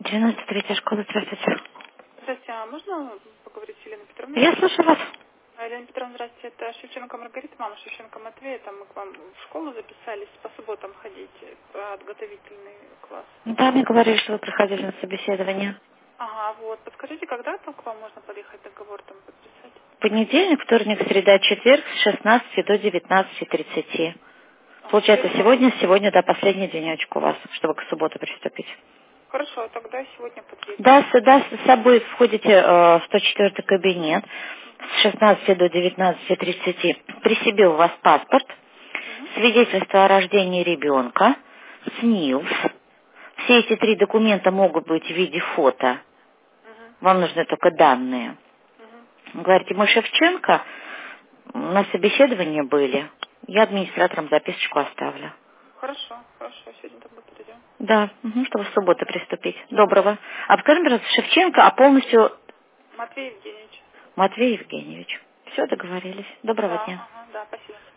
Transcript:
93-я школа, здравствуйте. Здравствуйте, а можно поговорить с Еленой Петровной? Я слушаю вас. Елена Петровна, здравствуйте, это Шевченко Маргарита, мама Шевченко Матвея, там мы к вам в школу записались по субботам ходить, подготовительный класс. Да, мне говорили, что вы приходили на собеседование. Ага, вот, подскажите, когда там к вам можно подъехать, договор там подписать? Понедельник, вторник, среда, четверг с 16 до 19:30. Получается, сегодня, да, последний денечек у вас, чтобы к субботу приступить. Хорошо, тогда сегодня подъедем. Да, с собой входите в 104 кабинет с 16 до 19:30. При себе у вас паспорт, свидетельство о рождении ребенка, СНИЛС. Все эти 3 документа могут быть в виде фото. Вам нужны только данные. Говорите, мы Шевченко, на собеседовании были. Я администратором записочку оставлю. Хорошо, сегодня тогда подойдем. Да, чтобы в субботу приступить. Доброго. А скажем, пожалуйста, Шевченко, а полностью Матвей Евгеньевич. Матвей Евгеньевич. Все, договорились. Доброго Да, дня. ага, да, спасибо.